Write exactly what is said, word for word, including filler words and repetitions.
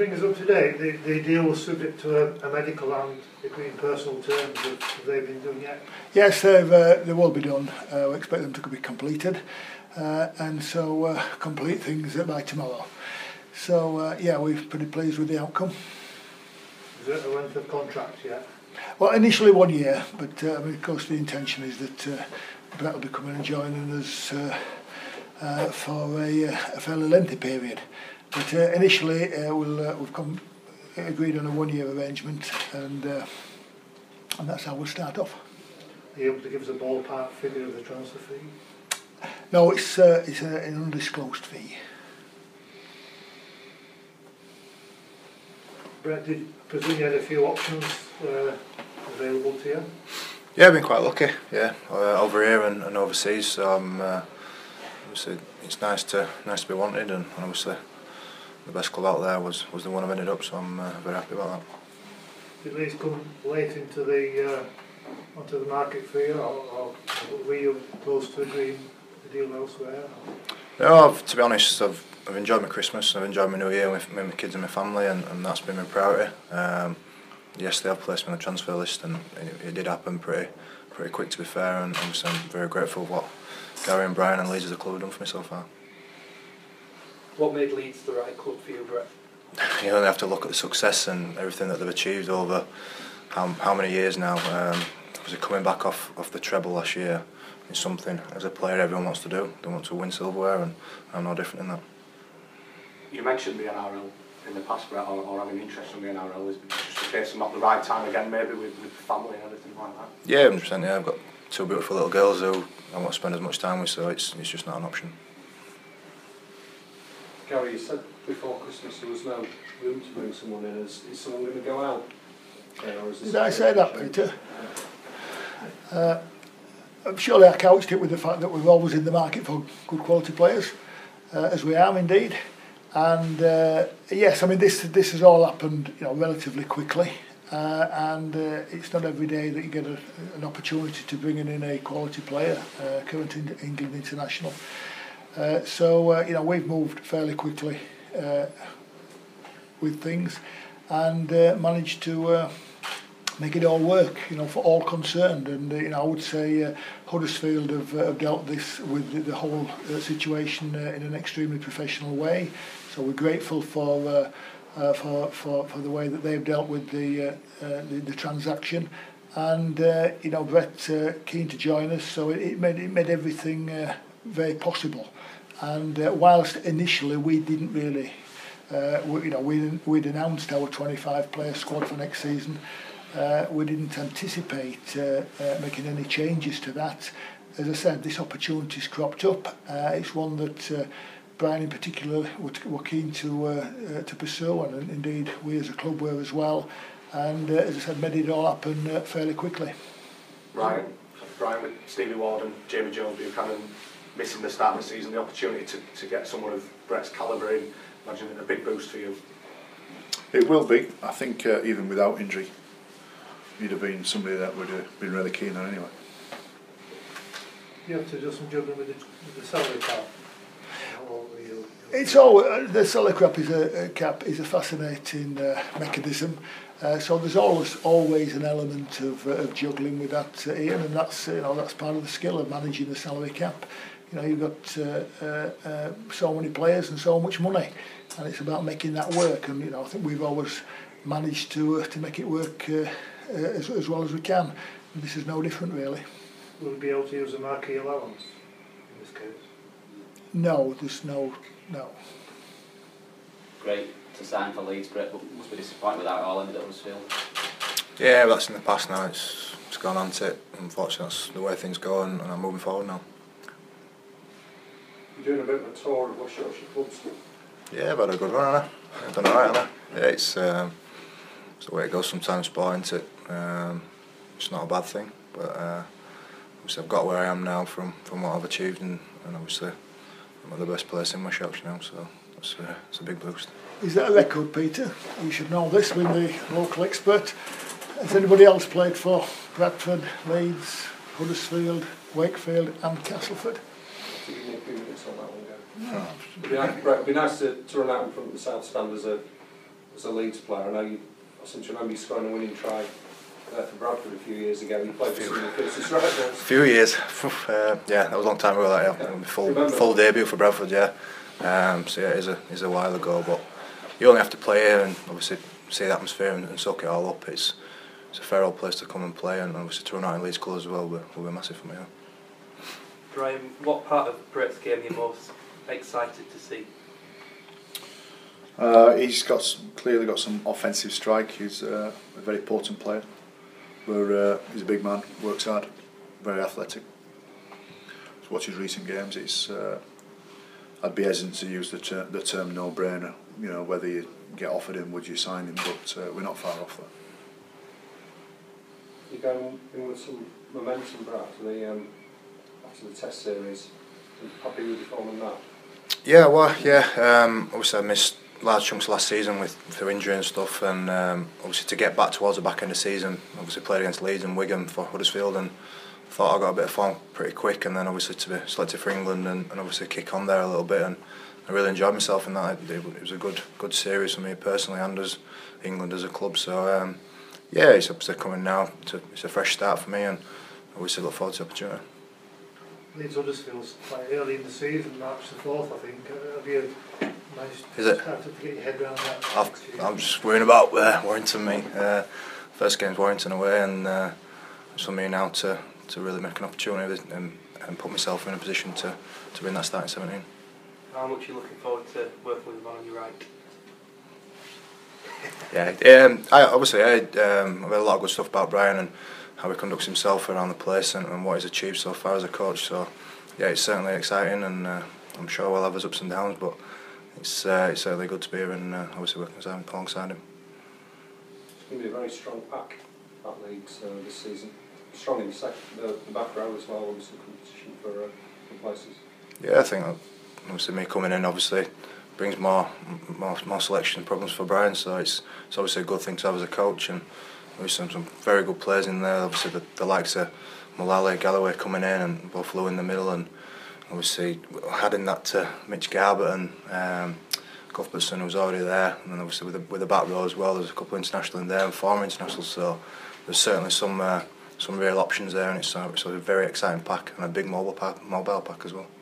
bring us up to date, the, the deal was subject to a, a medical and agreed personal terms. Have, have they been done yet? Yes, they've, uh, they will be done. Uh, we expect them to be completed, uh, and so uh, complete things by tomorrow. So uh, yeah, we're pretty pleased with the outcome. Is there a length of contract yet? Well, initially one year, but uh, I mean, of course the intention is that uh, Brett will be coming and joining us uh, uh, for a, a fairly lengthy period. But uh, initially uh, we'll, uh, we've come agreed on a one-year arrangement, and uh, and that's how we'll start off. Are you able to give us a ballpark figure of the transfer fee? No, it's uh, it's a, an undisclosed fee. Brett, did I presume you had a few options uh, available to you? Yeah, I've been quite lucky. Yeah, uh, over here and, and overseas. So I'm uh, obviously it's nice to nice to be wanted, and obviously the best club out there was was the one I've ended up. So I'm uh, very happy about that. Did Leeds come late into the uh, onto the market for you, or, or were you close to agreeing the deal elsewhere? No, I've, to be honest, I've I've enjoyed my Christmas. I've enjoyed my New Year with, with my kids and my family, and, and that's been my priority. Um, yes, they have placed me on the transfer list, and it, it did happen pretty pretty quick, to be fair. And obviously, I'm very grateful for what Gary and Brian and Leeds as a club have done for me so far. What made Leeds the right club for you, Brett? You know, they have to look at the success and everything that they've achieved over how how many years now. Um, obviously, coming back off off the treble last year is something as a player everyone wants to do. They want to win silverware, and I'm no different in that. You mentioned the N R L in the past, Brett, or, or having interest in the N R L. Is it just a case of not the right time again, maybe with, with family and everything like that? Yeah, one hundred percent. Yeah, I've got two beautiful little girls who I want to spend as much time with, so it's it's just not an option. Gary, you said before Christmas there was no room to bring someone in. Is, is someone going to go out? Yeah, or is Did I say that, Peter? Uh, surely I couched it with the fact that we're always in the market for good quality players, uh, as we are indeed. And uh, yes, I mean this this has all happened, you know, relatively quickly, uh, and uh, it's not every day that you get a, an opportunity to bring in a quality player, uh, current in England international. Uh, so uh, you know, we've moved fairly quickly uh, with things, and uh, managed to uh, make it all work, you know, for all concerned. And uh, you know, I would say uh, Huddersfield have, uh, have dealt this with the, the whole uh, situation uh, in an extremely professional way. So we're grateful for uh, uh, for, for for the way that they've dealt with the uh, uh, the, the transaction. And uh, you know, Brett uh, keen to join us, so it, it made it made everything uh, very possible. And uh, whilst initially we didn't really, uh, we, you know, we we'd announced our twenty-five player squad for next season. Uh, we didn't anticipate uh, uh, making any changes to that. As I said, this opportunity's cropped up. Uh, it's one that uh, Brian in particular were, were keen to uh, uh, to pursue, and indeed we as a club were as well. And uh, as I said, made it all happen uh, fairly quickly. Brian, Brian with Stevie Ward and Jamie Jones Buchanan missing the start of the season, the opportunity to, to get someone of Brett's calibre in, imagine it a big boost for you. It will be. I think uh, even without injury, he'd have been somebody that would have been really keen on anyway. You have to do some juggling with the, with the salary cap. It's all uh, the salary cap is a, a cap is a fascinating uh, mechanism. Uh, so there's always always an element of, uh, of juggling with that, uh, Ian, and that's you know that's part of the skill of managing the salary cap. You know, you've got uh, uh, uh, so many players and so much money, and it's about making that work. And you know, I think we've always managed to uh, to make it work uh, uh, as, as well as we can. And this is no different, really. Will we be able to use a marquee allowance in this case? No, there's no no. Great to sign for Leeds, Brett, but must be disappointed with how it all ended at Huddersfield. Yeah, but that's in the past now. It's it's gone on to it. Unfortunately, that's the way things go, and, and I'm moving forward now. You're doing a bit of a tour of West Yorkshire clubs. Yeah, I've had a good run, haven't I? I've done alright, haven't I? Yeah, it's, um, it's the way it goes sometimes, sport, isn't it? Um, it's not a bad thing, but uh, obviously I've got where I am now from, from what I've achieved, and, and obviously I'm at the best place in West Yorkshire now, so that's uh, it's a big boost. Is that a record, Peter? You should know this, being the local expert. Has anybody else played for Bradford, Leeds, Huddersfield, Wakefield and Castleford? So give me a few minutes on that one, go. No. It'd be nice, Brett, it'd be nice to, to run out in front of the South Stand as a as a Leeds player? I know you, I seem to remember you scoring a winning try there for Bradford a few years ago. You played for some of the fiercest rivals. A few years, uh, yeah, that was a long time ago. That yeah, Yeah. full Remember full that? debut for Bradford, yeah. Um, so yeah, it is a is a while ago, but you only have to play here and obviously see the atmosphere and, and soak it all up. It's it's a fair old place to come and play, and obviously to run out in Leeds colours as well will, will be massive for me. Yeah. Brian, what part of Brett's game are you most excited to see? Uh, he's got some, clearly got some offensive strike. He's uh, a very potent player. Where uh, he's a big man, works hard, very athletic. To watch his recent games, it's uh, I'd be hesitant to use the ter the term no-brainer. You know, whether you get offered him, would you sign him? But uh, we're not far off that. You're going in with some momentum, perhaps, the, um, after the Test series. Are you happy with your form on that? Yeah, well, yeah. Um, obviously, I missed large chunks last season with through injury and stuff, and um, obviously to get back towards the back end of the season, obviously played against Leeds and Wigan for Huddersfield, and thought I got a bit of form pretty quick, and then obviously to be selected for England and, and obviously kick on there a little bit, and I really enjoyed myself in that. It, it was a good good series for me personally and as England as a club. So um, yeah, it's obviously coming now. It's a, it's a fresh start for me, and I obviously look forward to the opportunity. Leeds Huddersfield's quite early in the season, March the fourth, I think. Uh, have you managed Is it? started to get your head around that? I've, I'm just worrying about uh, Warrington, me. Uh, first game's Warrington away, and uh, it's for me now to, to really make an opportunity and, and put myself in a position to, to win that starting seventeen. How much are you looking forward to working with him on your right? Yeah, um, I obviously I um, I've heard a lot of good stuff about Brian and how he conducts himself around the place and, and what he's achieved so far as a coach. So yeah, it's certainly exciting, and uh, I'm sure we'll have his ups and downs, but it's uh, it's certainly good to be here and uh, obviously working alongside him. It's going to be a very strong pack, that Leeds, uh, this season. Strong in the, second, the, the back row as well, obviously competition for, uh, for places. Yeah, I think obviously me coming in obviously brings more more, more selection problems for Brian, so it's it's obviously a good thing to have as a coach, and obviously some very good players in there. Obviously the, the likes of Mullally, Galloway coming in, and both Lou in the middle, and obviously adding that to Mitch Garbutt and um, Cuthbertson, who was already there, and then obviously with the, with the back row as well, there's a couple of international in there and former internationals, so there's certainly some uh, some real options there, and it's, uh, it's a very exciting pack and a big mobile pack, mobile pack as well.